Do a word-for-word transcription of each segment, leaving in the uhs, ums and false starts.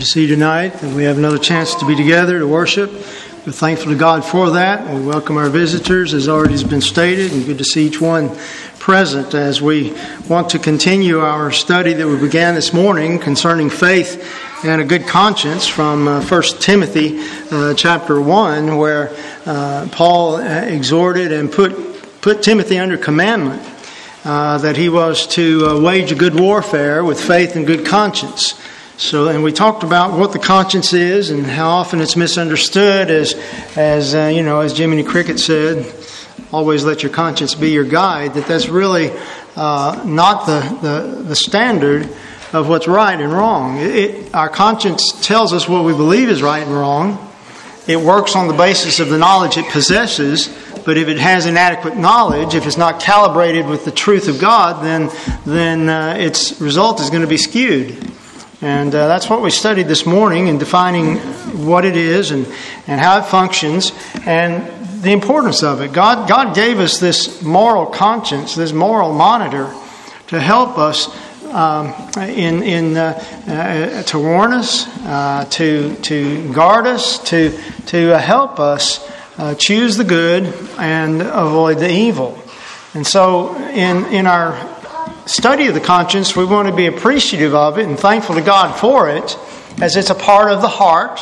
To see tonight that we have another chance to be together to worship. We're thankful to God for that. We welcome our visitors, as already has been stated, and good to see each one present as we want to continue our study that we began this morning concerning faith and a good conscience from uh, First Timothy uh, chapter one, where uh, Paul exhorted and put, put Timothy under commandment uh, that he was to uh, wage a good warfare with faith and good conscience. So, and we talked about what the conscience is and how often it's misunderstood as, as uh, you know, as Jiminy Cricket said, always let your conscience be your guide, that that's really uh, not the, the, the standard of what's right and wrong. It, it, our conscience tells us what we believe is right and wrong. It works on the basis of the knowledge it possesses, but if it has inadequate knowledge, if it's not calibrated with the truth of God, then, then uh, its result is going to be skewed. And uh, that's what we studied this morning in defining what it is and, and how it functions and the importance of it. God, God gave us this moral conscience, this moral monitor to help us um, in, in uh, uh, to warn us, uh, to to guard us, to to uh, help us uh, choose the good and avoid the evil. And so in in our study of the conscience, we want to be appreciative of it and thankful to God for it, as it's a part of the heart.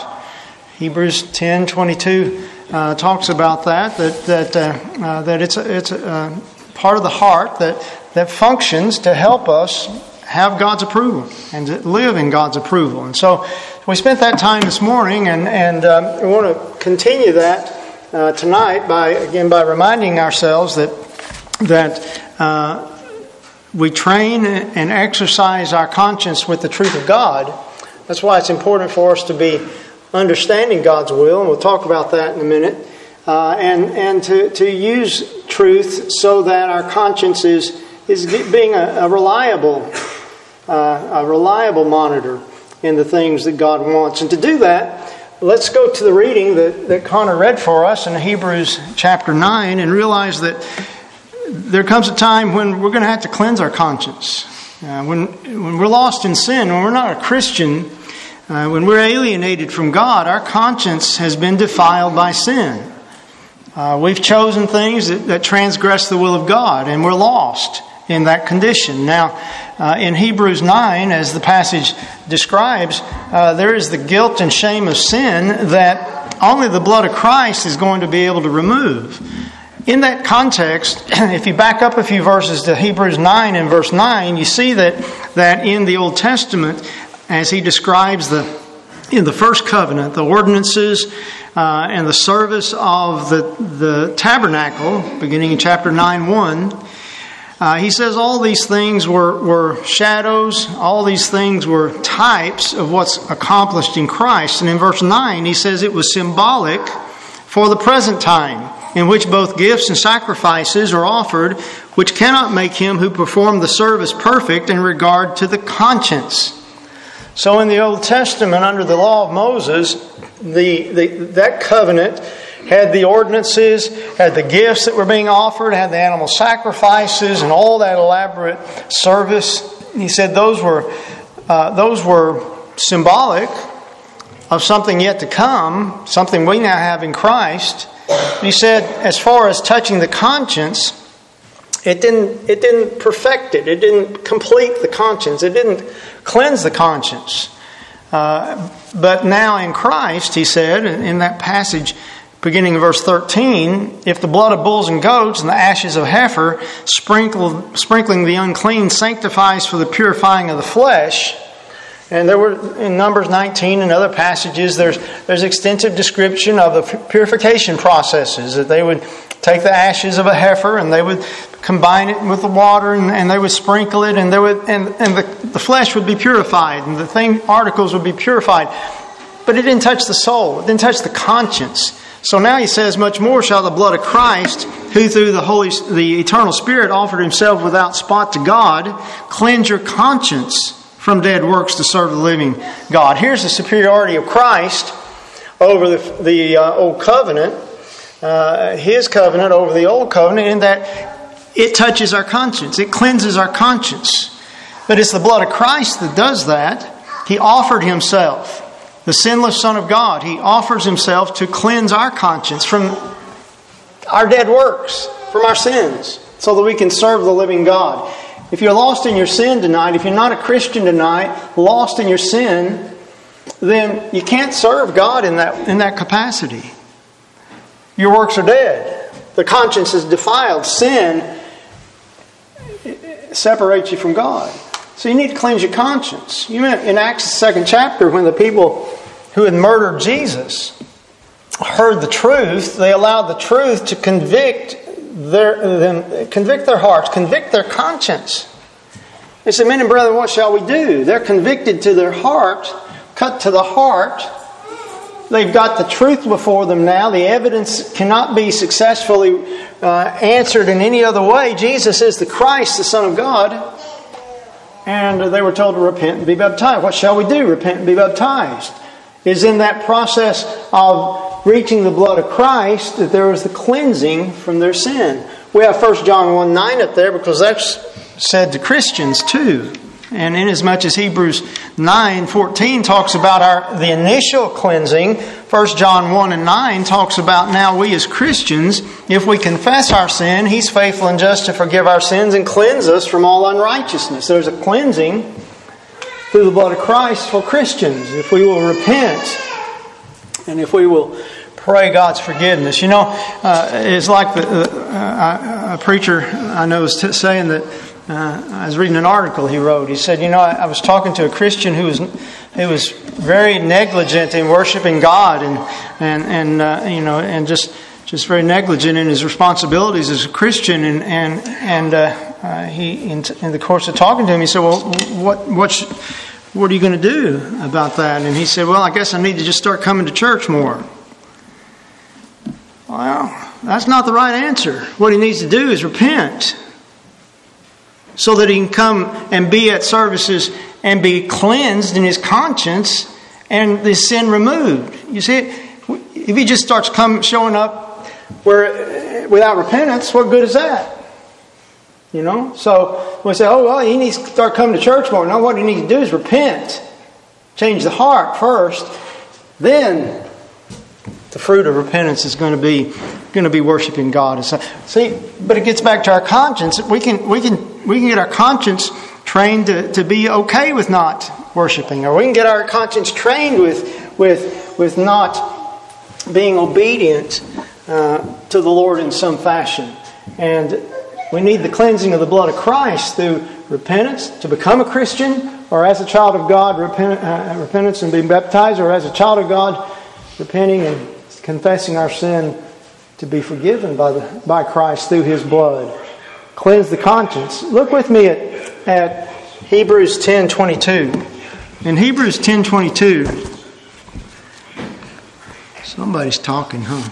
Hebrews ten twenty-two uh, talks about that that that uh, uh, that it's a, it's a uh, part of the heart that that functions to help us have God's approval and to live in God's approval. And so we spent that time this morning, and and um, we want to continue that uh, tonight by again by reminding ourselves that that. Uh, We train and exercise our conscience with the truth of God. That's why it's important for us to be understanding God's will, and we'll talk about that in a minute. Uh, and and to, to use truth so that our conscience is is being a, a reliable uh, a reliable monitor in the things that God wants. And to do that, let's go to the reading that, that Connor read for us in Hebrews chapter nine, and realize that there comes a time when we're going to have to cleanse our conscience. Uh, when when we're lost in sin, when we're not a Christian, uh, when we're alienated from God, our conscience has been defiled by sin. Uh, we've chosen things that, that transgress the will of God, and we're lost in that condition. Now, uh, in Hebrews nine, as the passage describes, uh, there is the guilt and shame of sin that only the blood of Christ is going to be able to remove. In that context, if you back up a few verses to Hebrews nine and verse nine, you see that, that in the Old Testament, as he describes the in the first covenant, the ordinances uh, and the service of the, the tabernacle, beginning in chapter nine one, uh, he says all these things were, were shadows, all these things were types of what's accomplished in Christ. And in verse nine, he says it was symbolic for the present time, in which both gifts and sacrifices are offered, which cannot make him who performed the service perfect in regard to the conscience. So in the Old Testament, under the law of Moses, the, the that covenant had the ordinances, had the gifts that were being offered, had the animal sacrifices, and all that elaborate service. He said those were uh, those were symbolic of something yet to come, something we now have in Christ. He said, as far as touching the conscience, it didn't it didn't perfect it. It didn't complete the conscience. It didn't cleanse the conscience. Uh, but now in Christ, he said, in that passage beginning in verse thirteen, if the blood of bulls and goats and the ashes of heifer, sprinkled, sprinkling the unclean, sanctifies for the purifying of the flesh. And there were, in Numbers nineteen and other passages, there's there's extensive description of the purification processes, that they would take the ashes of a heifer and they would combine it with the water and, and they would sprinkle it, and there would and, and the, the flesh would be purified and the thing articles would be purified. But it didn't touch the soul, it didn't touch the conscience. So now he says, much more shall the blood of Christ, who through the Holy the eternal Spirit offered himself without spot to God, cleanse your conscience from dead works to serve the living God. Here's the superiority of Christ over the, the uh, old covenant, uh, his covenant over the old covenant, in that it touches our conscience. It cleanses our conscience. But it's the blood of Christ that does that. He offered himself. the sinless Son of God. He offers Himself to cleanse our conscience from our dead works, from our sins, so that we can serve the living God. If you're lost in your sin tonight, if you're not a Christian tonight, lost in your sin, then you can't serve God in that, in that capacity. Your works are dead. The conscience is defiled. Sin separates you from God. So you need to cleanse your conscience. You in Acts the second chapter, when the people who had murdered Jesus heard the truth, they allowed the truth to convict their them, convict their hearts, convict their conscience. They said, "Men and brethren, what shall we do?" They're convicted to their heart, cut to the heart. They've got the truth before them now. The evidence cannot be successfully uh, answered in any other way. Jesus is the Christ, the Son of God. And they were told to repent and be baptized. What shall we do? Repent and be baptized. It's in that process of reaching the blood of Christ that there is the cleansing from their sin. We have First John one nine up there because that's said to Christians too. And inasmuch as Hebrews nine fourteen talks about our the initial cleansing, First John one and nine talks about now we as Christians, if we confess our sin, He's faithful and just to forgive our sins and cleanse us from all unrighteousness. There's a cleansing through the blood of Christ for Christians. If we will repent and if we will pray God's forgiveness. You know, uh, it's like the, uh, a preacher I know is t- saying that Uh, I was reading an article he wrote. He said, you know, I, I was talking to a Christian who was who was very negligent in worshiping God and and and uh, you know and just just very negligent in his responsibilities as a Christian. And and and uh, uh, he in, in the course of talking to him, he said, well, what what sh- what are you going to do about that? And he said, well, I guess I need to just start coming to church more. Well, that's not the right answer. What he needs to do is repent, so that he can come and be at services and be cleansed in his conscience and the sin removed. You see, if he just starts come showing up where without repentance, what good is that? You know? So we say, oh, well, he needs to start coming to church more. No, what he needs to do is repent. Change the heart first. Then the fruit of repentance is going to be going to be worshiping God. So, see, but it gets back to our conscience. We can we can we can get our conscience trained to, to be okay with not worshiping, or we can get our conscience trained with with with not being obedient uh, to the Lord in some fashion. And we need the cleansing of the blood of Christ through repentance to become a Christian, or as a child of God, repent, uh, repentance and being baptized, or as a child of God, repenting and confessing our sin to be forgiven by the by Christ through His blood. Cleanse the conscience. Look with me at, at Hebrews ten twenty-two. In Hebrews ten twenty-two, somebody's talking, huh?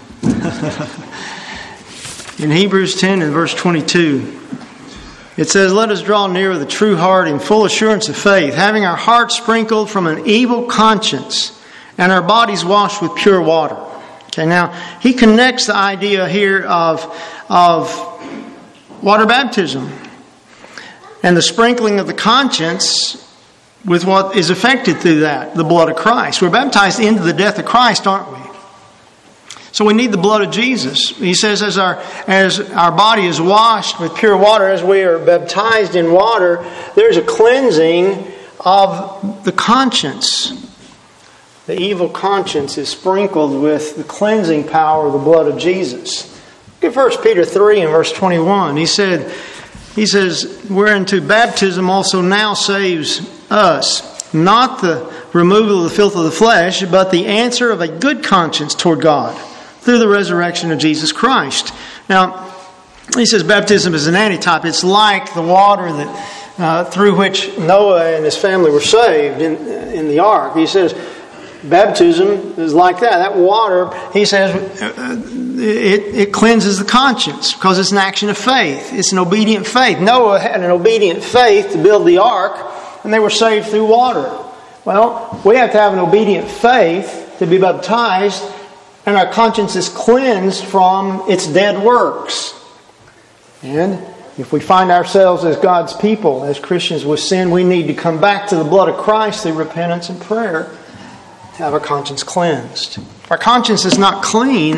In Hebrews ten and verse twenty-two, it says, "Let us draw near with a true heart in full assurance of faith, having our hearts sprinkled from an evil conscience and our bodies washed with pure water." Okay, now he connects the idea here of, of water baptism and the sprinkling of the conscience with what is affected through that, the blood of Christ. We're baptized into the death of Christ, aren't we? So we need the blood of Jesus. He says as our as our body is washed with pure water, as we are baptized in water, there's a cleansing of the conscience. The evil conscience is sprinkled with the cleansing power of the blood of Jesus. Look at First Peter three and verse twenty-one. He said, he says, "Whereunto baptism also now saves us, not the removal of the filth of the flesh, but the answer of a good conscience toward God, through the resurrection of Jesus Christ." Now, he says baptism is an antitype. It's like the water that uh, through which Noah and his family were saved in, in the ark. He says baptism is like that. That water, he says, it, it cleanses the conscience because it's an action of faith. It's an obedient faith. Noah had an obedient faith to build the ark, and they were saved through water. Well, we have to have an obedient faith to be baptized, and our conscience is cleansed from its dead works. And if we find ourselves as God's people, as Christians with sin, we need to come back to the blood of Christ through repentance and prayer have our conscience cleansed. If our conscience is not clean,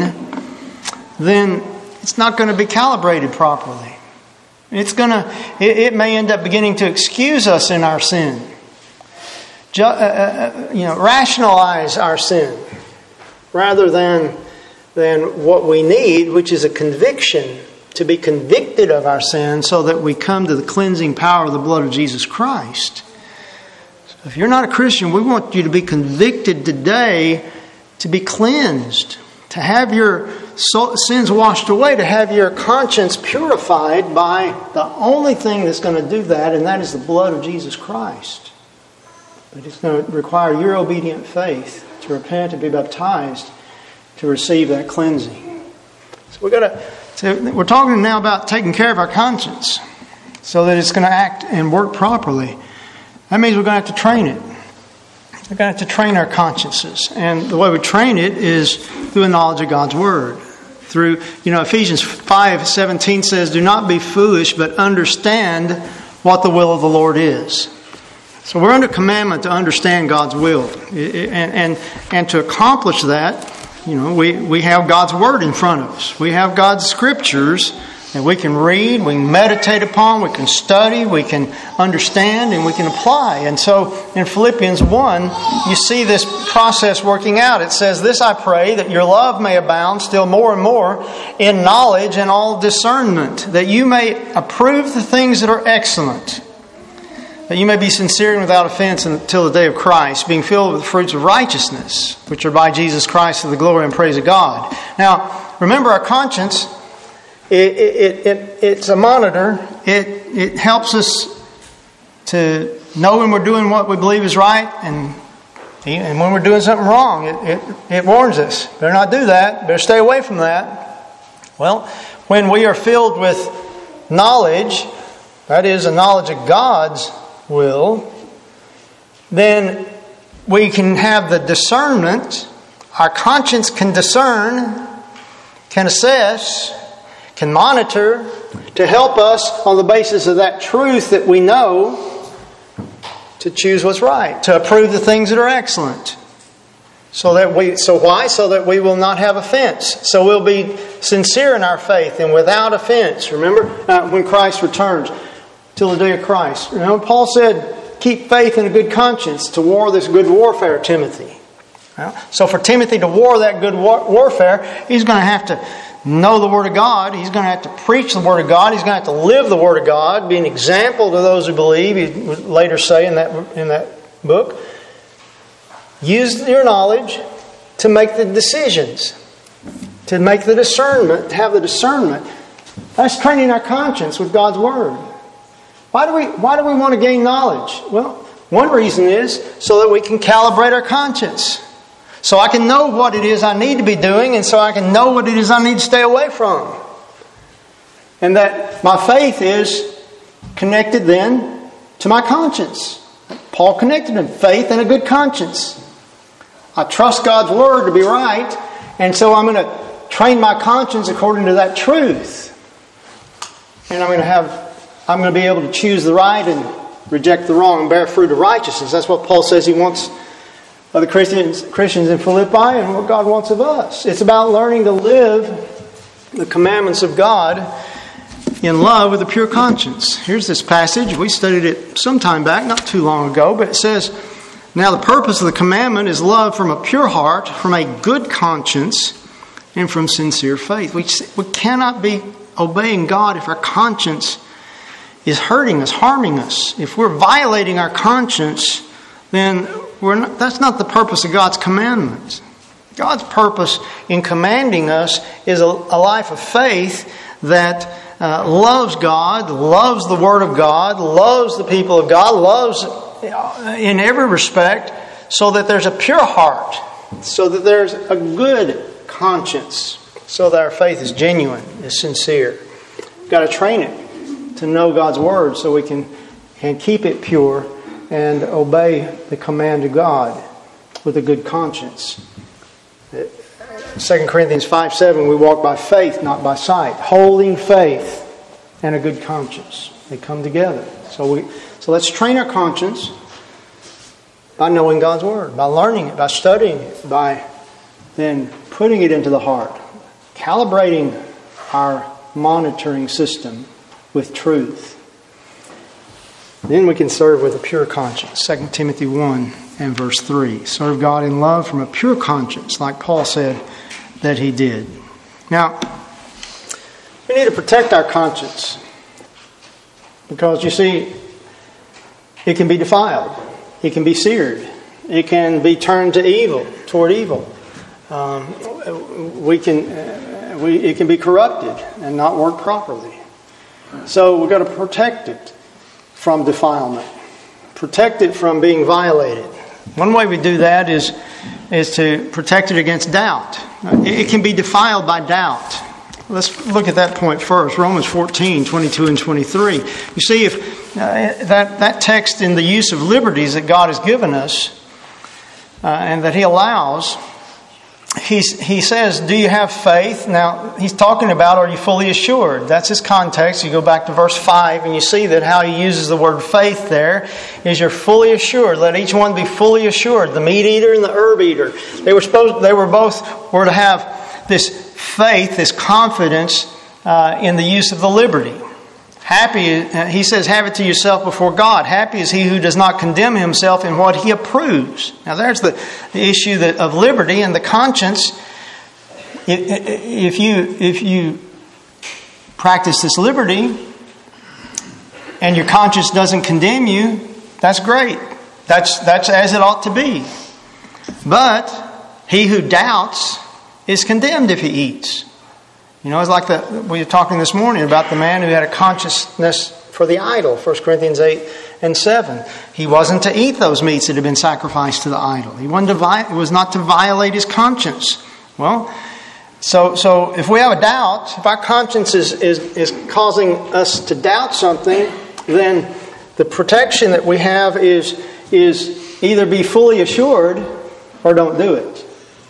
then it's not going to be calibrated properly. It's going to, it, it may end up beginning to excuse us in our sin. Ju- uh, uh, you know, rationalize our sin rather than, than what we need, which is a conviction, to be convicted of our sin so that we come to the cleansing power of the blood of Jesus Christ. So if you're not a Christian, we want you to be convicted today, to be cleansed, to have your sins washed away, to have your conscience purified by the only thing that's going to do that, and that is the blood of Jesus Christ. But it's going to require your obedient faith to repent and be baptized to receive that cleansing. So we've got to, so we're talking now about taking care of our conscience so that it's going to act and work properly. That means we're going to have to train it. We're going to have to train our consciences. And the way we train it is through a knowledge of God's Word. Through, you know, Ephesians five seventeen says, "Do not be foolish, but understand what the will of the Lord is." So we're under commandment to understand God's will. And, and, and to accomplish that, you know, we, we have God's Word in front of us. We have God's Scriptures that we can read, we can meditate upon, we can study, we can understand, and we can apply. And so in Philippians one, you see this process working out. It says, "This I pray, that your love may abound still more and more in knowledge and all discernment, that you may approve the things that are excellent, that you may be sincere and without offense until the day of Christ, being filled with the fruits of righteousness, which are by Jesus Christ to the glory and praise of God." Now, remember, our conscience, It, it, it, it's a monitor. It, it helps us to know when we're doing what we believe is right, and, and when we're doing something wrong. It, it, it warns us. Better not do that. Better stay away from that. Well, when we are filled with knowledge, that is, a knowledge of God's will, then we can have the discernment. Our conscience can discern, can assess, can monitor to help us on the basis of that truth that we know to choose what's right, to approve the things that are excellent. So that we, so why? So that we will not have offense. So we'll be sincere in our faith and without offense. Remember uh, when Christ returns, till the day of Christ. Remember Paul said, "Keep faith and a good conscience to war this good warfare, Timothy." Well, so for Timothy to war that good war- warfare, he's going to have to know the Word of God. He's going to have to preach the Word of God. He's going to have to live the Word of God, be an example to those who believe. He would later say in that in that book, use your knowledge to make the decisions, to make the discernment, to have the discernment. That's training our conscience with God's Word. Why do we why do we want to gain knowledge? Well, one reason is so that we can calibrate our conscience. So I can know what it is I need to be doing, and so I can know what it is I need to stay away from. And that my faith is connected then to my conscience. Paul connected them, faith and a good conscience. I trust God's Word to be right, and so I'm going to train my conscience according to that truth. And I'm going to have, I'm going to be able to choose the right and reject the wrong and bear fruit of righteousness. That's what Paul says he wants of the Christians, Christians in Philippi, and what God wants of us. It's about learning to live the commandments of God in love with a pure conscience. Here's this passage. We studied it some time back, not too long ago, but it says, "Now the purpose of the commandment is love from a pure heart, from a good conscience, and from sincere faith." We, we cannot be obeying God if our conscience is hurting us, harming us. If we're violating our conscience, then we're not, that's not the purpose of God's commandments. God's purpose in commanding us is a, a life of faith that uh, loves God, loves the Word of God, loves the people of God, loves in every respect, so that there's a pure heart, so that there's a good conscience, so that our faith is genuine, is sincere. We've got to train it to know God's Word so we can, can keep it pure and obey the command of God with a good conscience. Second Corinthians five seven, we walk by faith, not by sight. Holding faith and a good conscience. They come together. So we so let's train our conscience by knowing God's Word, by learning it, by studying it, by then putting it into the heart, calibrating our monitoring system with truth. Then we can serve with a pure conscience. Second Timothy one and verse three. Serve God in love from a pure conscience, like Paul said that he did. Now, we need to protect our conscience. Because, you see, it can be defiled. It can be seared. It can be turned to evil, toward evil. Um, we can, uh, we, it can be corrupted and not work properly. So we've got to protect it from defilement. Protect it from being violated. One way we do that is, is to protect it against doubt. It can be defiled by doubt. Let's look at that point first. Romans fourteen, twenty-two and twenty-three. You see, if uh, that, that text in the use of liberties that God has given us uh, and that He allows, he's, He says, do you have faith? Now, He's talking about, are you fully assured? That's His context. You go back to verse five and you see that how He uses the word faith there is you're fully assured. Let each one be fully assured. The meat eater and the herb eater. They were supposed, they were both were to have this faith, this confidence uh, in the use of the liberty. Happy, uh, he says, have it to yourself before God. Happy is he who does not condemn himself in what he approves. Now there's the, the issue that, of liberty and the conscience. If you, if you practice this liberty and your conscience doesn't condemn you, that's great. That's, that's as it ought to be. But he who doubts is condemned if he eats. You know, it's like the, we were talking this morning about the man who had a consciousness for the idol, First Corinthians eight and seven. He wasn't to eat those meats that had been sacrificed to the idol. He wasn't to vi- was not to violate his conscience. Well, so so if we have a doubt, if our conscience is, is, is causing us to doubt something, then the protection that we have is, is either be fully assured or don't do it.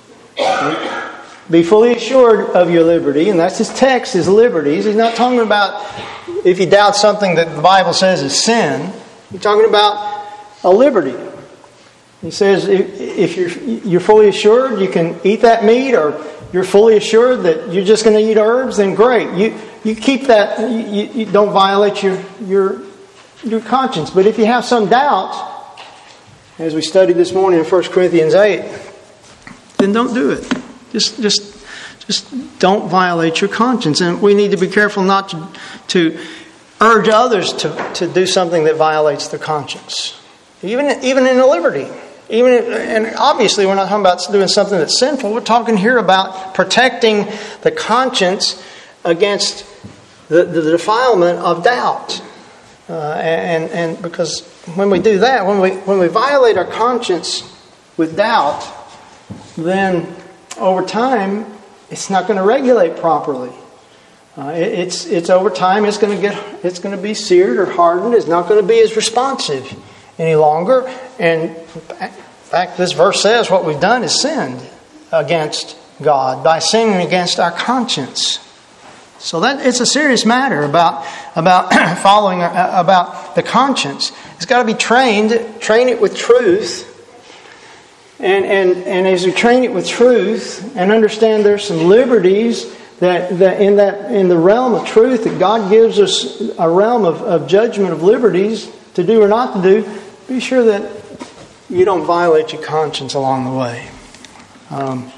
Be fully assured of your liberty, and that's his text, his liberties. He's not talking about if you doubt something that the Bible says is sin. He's talking about a liberty. He says if, if you're, you're fully assured you can eat that meat, or you're fully assured that you're just going to eat herbs, then great. You you keep that. You, you don't violate your your your conscience. But if you have some doubt, as we studied this morning in First Corinthians eight, then don't do it. Just, just, just don't violate your conscience, and we need to be careful not to, to urge others to, to do something that violates their conscience, even even in a liberty. Even if, and obviously, we're not talking about doing something that's sinful. We're talking here about protecting the conscience against the, the defilement of doubt, uh, and and because when we do that, when we when we violate our conscience with doubt, then over time, it's not going to regulate properly. Uh, it, it's it's over time. It's going to get it's going to be seared or hardened. It's not going to be as responsive any longer. And in fact, this verse says what we've done is sinned against God by sinning against our conscience. So that it's a serious matter about about following uh, about the conscience. It's got to be trained. Train it with truth. And, and and as we train it with truth and understand there's some liberties that, that in that in the realm of truth that God gives us a realm of, of judgment of liberties to do or not to do, be sure that you don't violate your conscience along the way. Um,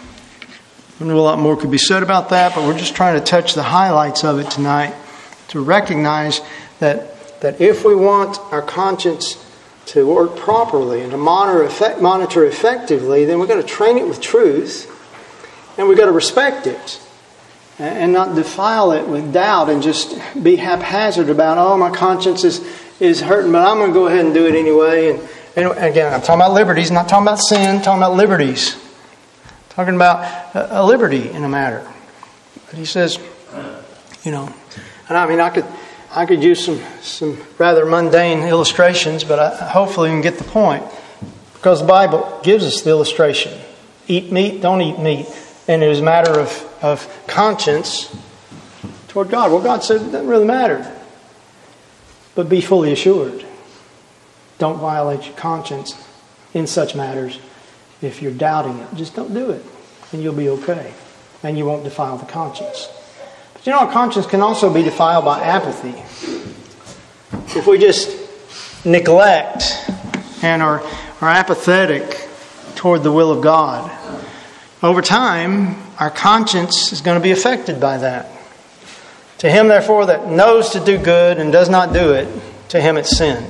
I know a lot more could be said about that, but we're just trying to touch the highlights of it tonight to recognize that that if we want our conscience to work properly and to monitor, effect, monitor effectively, then we've got to train it with truth, and we've got to respect it and not defile it with doubt and just be haphazard about, oh, my conscience is, is hurting, but I'm going to go ahead and do it anyway. And, and again, I'm talking about liberties, not talking about sin, I'm talking about liberties. I'm talking about a, a liberty in a matter. But he says, you know, and I mean, I could... I could use some, some rather mundane illustrations, but I, hopefully you can get the point. Because the Bible gives us the illustration. Eat meat, don't eat meat. And it is a matter of, of conscience toward God. Well, God said it doesn't really matter. But be fully assured. Don't violate your conscience in such matters. If you're doubting it, just don't do it, and you'll be okay, and you won't defile the conscience. But you know, our conscience can also be defiled by apathy. If we just neglect and are, are apathetic toward the will of God, over time, our conscience is going to be affected by that. To him, therefore, that knows to do good and does not do it, to him it's sin.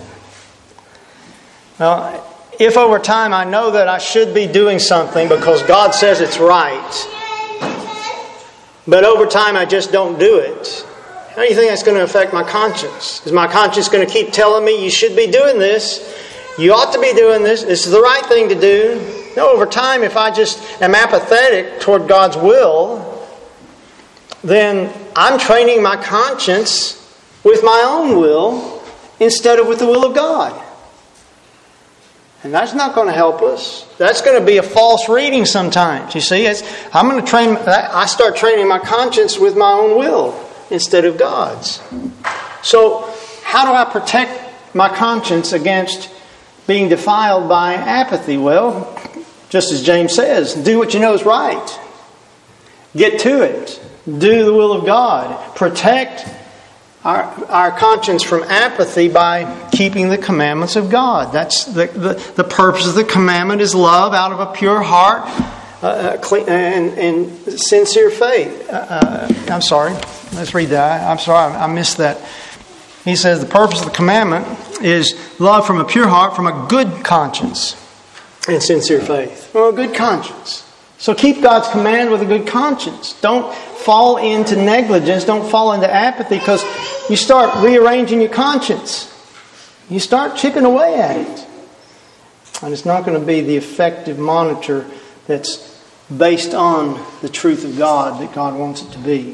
Well, if over time I know that I should be doing something because God says it's right, but over time I just don't do it, how do you think that's going to affect my conscience? Is my conscience going to keep telling me you should be doing this? You ought to be doing this. This is the right thing to do. No, over time, if I just am apathetic toward God's will, then I'm training my conscience with my own will instead of with the will of God. And that's not going to help us. That's going to be a false reading sometimes. You see, it's, I'm going to train. I start training my conscience with my own will instead of God's. So, how do I protect my conscience against being defiled by apathy? Well, just as James says, do what you know is right. Get to it. Do the will of God. Protect our, our conscience from apathy by keeping the commandments of God. That's the, the, the purpose of the commandment is love out of a pure heart uh, clean, and, and sincere faith. Uh, uh, I'm sorry. Let's read that. I'm sorry. I missed that. He says the purpose of the commandment is love from a pure heart, from a good conscience and sincere faith. Well, a good conscience. So keep God's command with a good conscience. Don't fall into negligence. Don't fall into apathy, because you start rearranging your conscience. You start chipping away at it. And it's not going to be the effective monitor that's based on the truth of God that God wants it to be.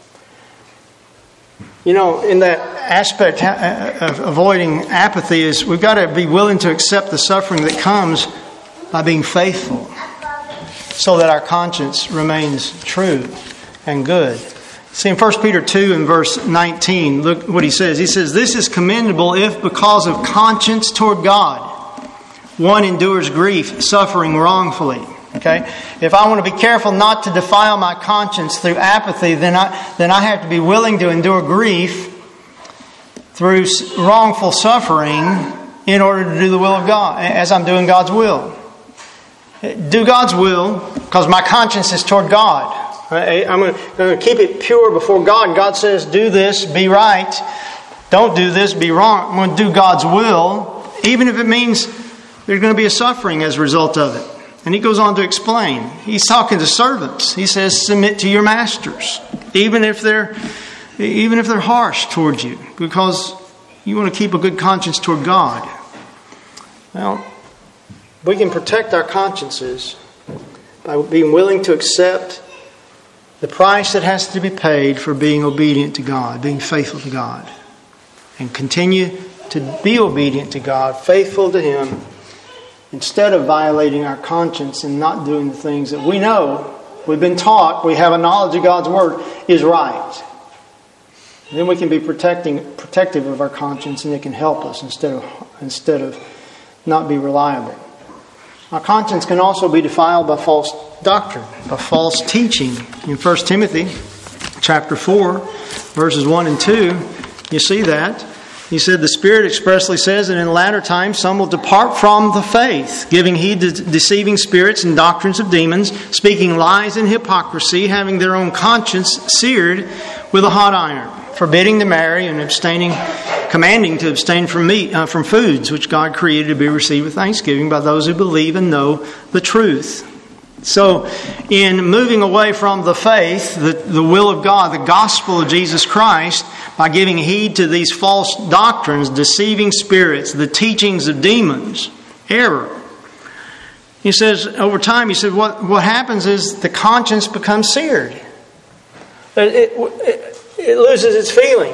You know, in that aspect of avoiding apathy is we've got to be willing to accept the suffering that comes by being faithful, so that our conscience remains true and good. See, in First Peter two and verse nineteen, look what he says. He says, "This is commendable if because of conscience toward God, one endures grief, suffering wrongfully." Okay? If I want to be careful not to defile my conscience through apathy, then I, then I have to be willing to endure grief through wrongful suffering in order to do the will of God, as I'm doing God's will. Do God's will because my conscience is toward God. I'm going to keep it pure before God. God says, do this, be right. Don't do this, be wrong. I'm going to do God's will, even if it means there's going to be a suffering as a result of it. And he goes on to explain. He's talking to servants. He says, submit to your masters, even if they're, even if they're harsh towards you, because you want to keep a good conscience toward God. Well, we can protect our consciences by being willing to accept the price that has to be paid for being obedient to God, being faithful to God, and continue to be obedient to God, faithful to Him, instead of violating our conscience and not doing the things that we know, we've been taught, we have a knowledge of God's Word, is right. And then we can be protecting, protective of our conscience, and it can help us instead of, instead of not be reliable. Our conscience can also be defiled by false doctrine, by false teaching. In First Timothy chapter four, verses one and two, you see that. He said, the Spirit expressly says that in latter times some will depart from the faith, giving heed to deceiving spirits and doctrines of demons, speaking lies and hypocrisy, having their own conscience seared with a hot iron, forbidding to marry and abstaining, commanding to abstain from meat, uh, from foods which God created to be received with thanksgiving by those who believe and know the truth. So, in moving away from the faith, the, the will of God, the gospel of Jesus Christ, by giving heed to these false doctrines, deceiving spirits, the teachings of demons, error. He says, over time, he said, what, what happens is the conscience becomes seared. It, it, it loses its feeling.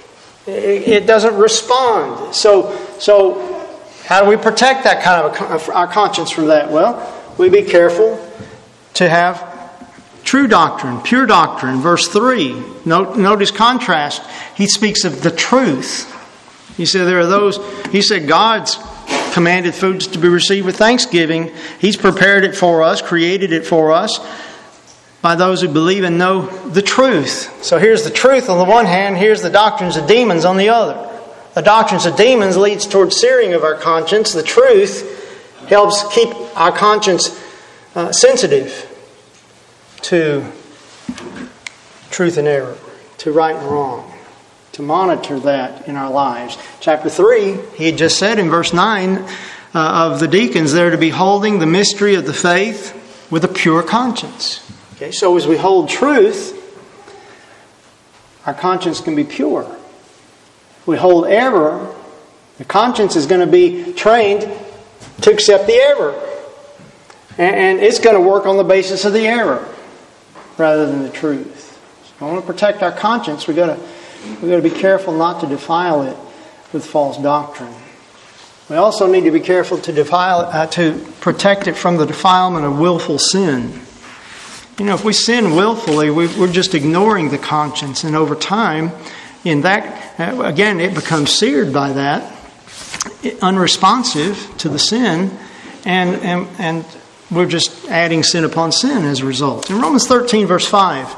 It, it doesn't respond. So, so how do we protect that kind of a, our conscience from that? Well, we be careful to have true doctrine, pure doctrine. Verse three, note, note his contrast. He speaks of the truth. He said there are those, he said God's commanded foods to be received with thanksgiving. He's prepared it for us, created it for us by those who believe and know the truth. So here's the truth on the one hand, here's the doctrines of demons on the other. The doctrines of demons leads towards searing of our conscience. The truth helps keep our conscience uh, sensitive to truth and error, to right and wrong, to monitor that in our lives. Chapter three, he had just said in verse nine uh, of the deacons, they're to be holding the mystery of the faith with a pure conscience. Okay, so as we hold truth, our conscience can be pure. If we hold error, the conscience is going to be trained to accept the error. And, and it's going to work on the basis of the error rather than the truth. So we want to protect our conscience. We've got to, we've got to be careful not to defile it with false doctrine. We also need to be careful to defile, uh, to protect it from the defilement of willful sin. You know, if we sin willfully, we're just ignoring the conscience. And over time, in that, again, it becomes seared by that, unresponsive to the sin, and, and, and we're just adding sin upon sin as a result. In Romans thirteen, verse five,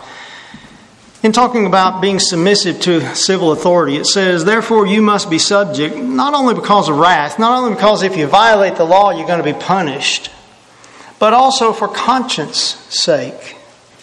in talking about being submissive to civil authority, it says, therefore you must be subject, not only because of wrath, not only because if you violate the law you're going to be punished, but also for conscience sake.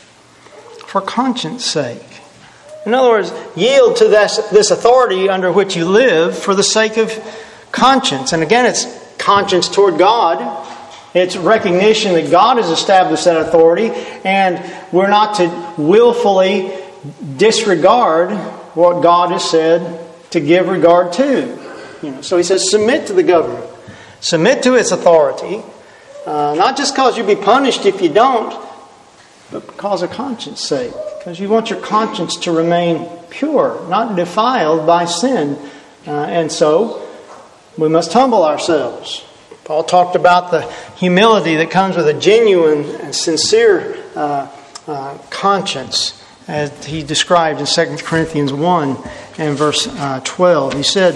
For conscience sake. In other words, yield to this, this authority under which you live for the sake of conscience. And again, it's conscience toward God. It's recognition that God has established that authority, and we're not to willfully disregard what God has said to give regard to. You know, so he says, submit to the government. Submit to its authority. Uh, not just because you'll be punished if you don't, but because of conscience sake. Because you want your conscience to remain pure, not defiled by sin. Uh, and so, we must humble ourselves. Paul talked about the humility that comes with a genuine and sincere uh, uh, conscience, as he described in Second Corinthians one and verse uh, twelve. He said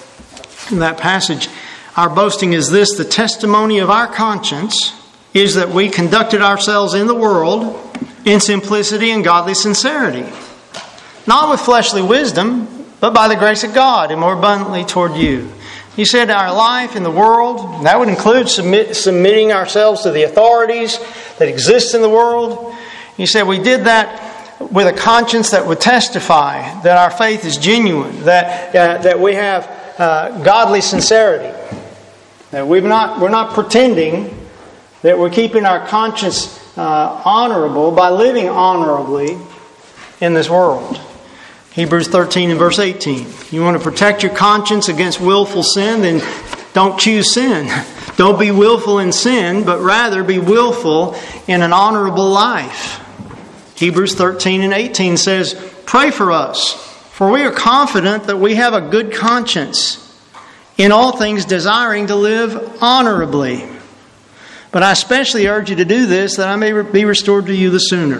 in that passage, our boasting is this, the testimony of our conscience is that we conducted ourselves in the world in simplicity and godly sincerity, not with fleshly wisdom, but by the grace of God, and more abundantly toward you. He said our life in the world, that would include submit, submitting ourselves to the authorities that exist in the world. He said we did that with a conscience that would testify that our faith is genuine, that uh, that we have uh, godly sincerity, that we've not we're not pretending, that we're keeping our conscience uh, honorable by living honorably in this world. Hebrews thirteen and verse eighteen. You want to protect your conscience against willful sin, then don't choose sin. Don't be willful in sin, but rather be willful in an honorable life. Hebrews thirteen and eighteen says, pray for us, for we are confident that we have a good conscience, in all things desiring to live honorably. But I especially urge you to do this, that I may be restored to you the sooner.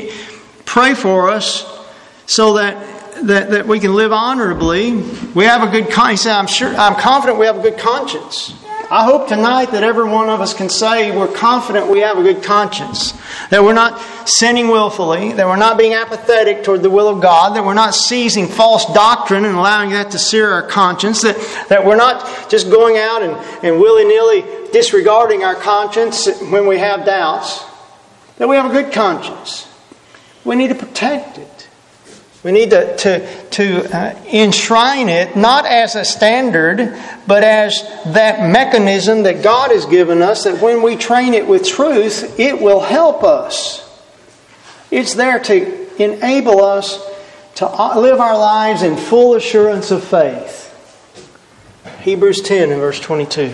Pray for us so that That, that we can live honorably. We have a good conscience. I'm sure, I'm confident we have a good conscience. I hope tonight that every one of us can say we're confident we have a good conscience. That we're not sinning willfully. That we're not being apathetic toward the will of God. That we're not seizing false doctrine and allowing that to sear our conscience. That, that we're not just going out and, and willy-nilly disregarding our conscience when we have doubts. That we have a good conscience. We need to protect it. We need to, to, to uh, enshrine it, not as a standard, but as that mechanism that God has given us, that when we train it with truth, it will help us. It's there to enable us to live our lives in full assurance of faith. Hebrews ten and verse twenty-two.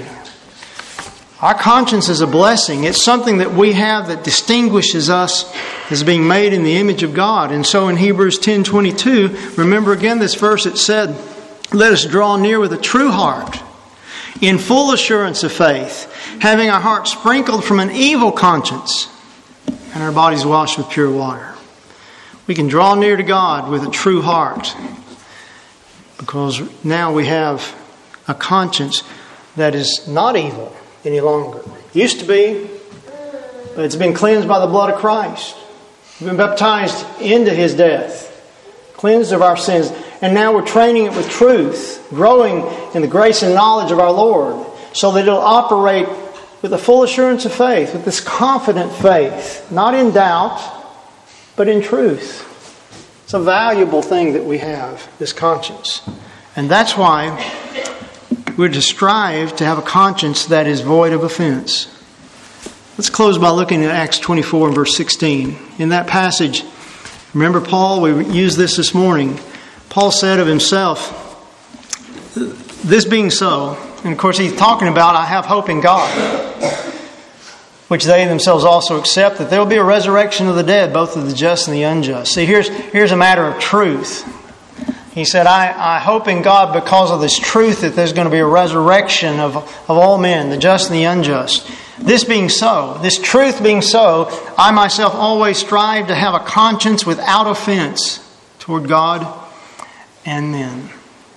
Our conscience is a blessing. It's something that we have that distinguishes us as being made in the image of God. And so in Hebrews ten twenty-two, remember again this verse, it said, let us draw near with a true heart, in full assurance of faith, having our hearts sprinkled from an evil conscience, and our bodies washed with pure water. We can draw near to God with a true heart, because now we have a conscience that is not evil any longer. It used to be, but it's been cleansed by the blood of Christ. We've been baptized into His death, cleansed of our sins, and now we're training it with truth, growing in the grace and knowledge of our Lord, so that it'll operate with the full assurance of faith, with this confident faith, not in doubt, but in truth. It's a valuable thing that we have, this conscience. And that's why we're to strive to have a conscience that is void of offense. Let's close by looking at Acts twenty-four and verse sixteen. In that passage, remember Paul, we used this this morning. Paul said of himself, this being so, and of course he's talking about, I have hope in God, which they themselves also accept, that there will be a resurrection of the dead, both of the just and the unjust. See, here's, here's a matter of truth. He said, I, I hope in God because of this truth that there's going to be a resurrection of, of all men, the just and the unjust. This being so, this truth being so, I myself always strive to have a conscience without offense toward God and men.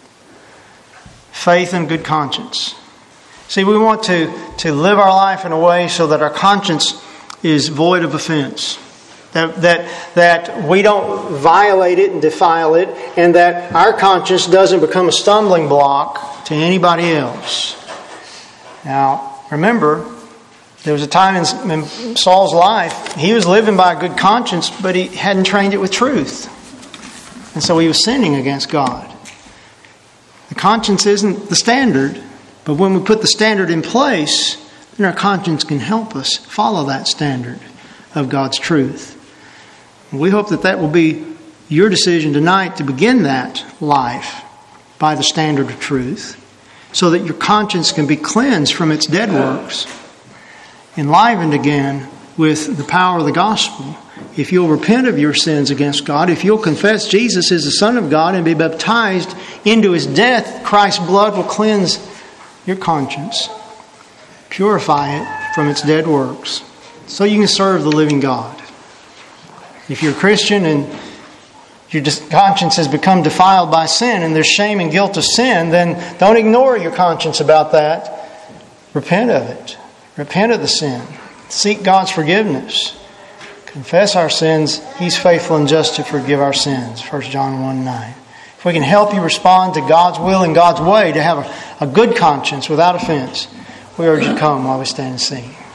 Faith and good conscience. See, we want to, to live our life in a way so that our conscience is void of offense. That, that, that we don't violate it and defile it, and that our conscience doesn't become a stumbling block to anybody else. Now, remember, there was a time in, in Saul's life, he was living by a good conscience, but he hadn't trained it with truth. And so he was sinning against God. The conscience isn't the standard, but when we put the standard in place, then our conscience can help us follow that standard of God's truth. And we hope that that will be your decision tonight to begin that life by the standard of truth, so that your conscience can be cleansed from its dead works, enlivened again with the power of the gospel. If you'll repent of your sins against God, if you'll confess Jesus is the Son of God and be baptized into His death, Christ's blood will cleanse your conscience, purify it from its dead works, so you can serve the living God. If you're a Christian and your conscience has become defiled by sin and there's shame and guilt of sin, then don't ignore your conscience about that. Repent of it. Repent of the sin. Seek God's forgiveness. Confess our sins. He's faithful and just to forgive our sins. First John one nine. If we can help you respond to God's will and God's way to have a, a good conscience without offense, we urge you to come while we stand and sing.